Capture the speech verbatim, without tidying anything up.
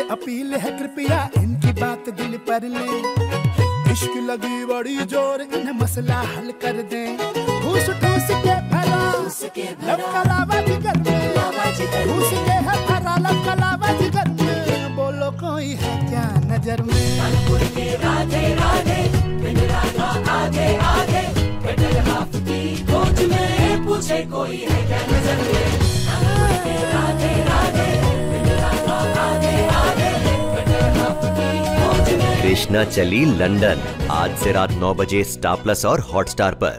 Appeal है कृपया इनकी बात दिल पर ले। इश्क लगी बड़ी जोर, इन्हें मसला हल कर दे। ठूस ठूस के भरा लब का लावा जिगर में, ठूस के है भरा लब का लावा जिगर में। बोलो कोई है क्या नजर में? कानपुर के राधे राधे, बिन राधा आगे आगे, बेटर हाफ की खोज में पूछे कोई है क्या नजर में? कानपुर के राधे राधे, बिन राधा आगे आगे, बेटर हाफ की खोज में। कृष्णा चली लंदन, आज से रात नौ बजे स्टार प्लस और हॉटस्टार पर।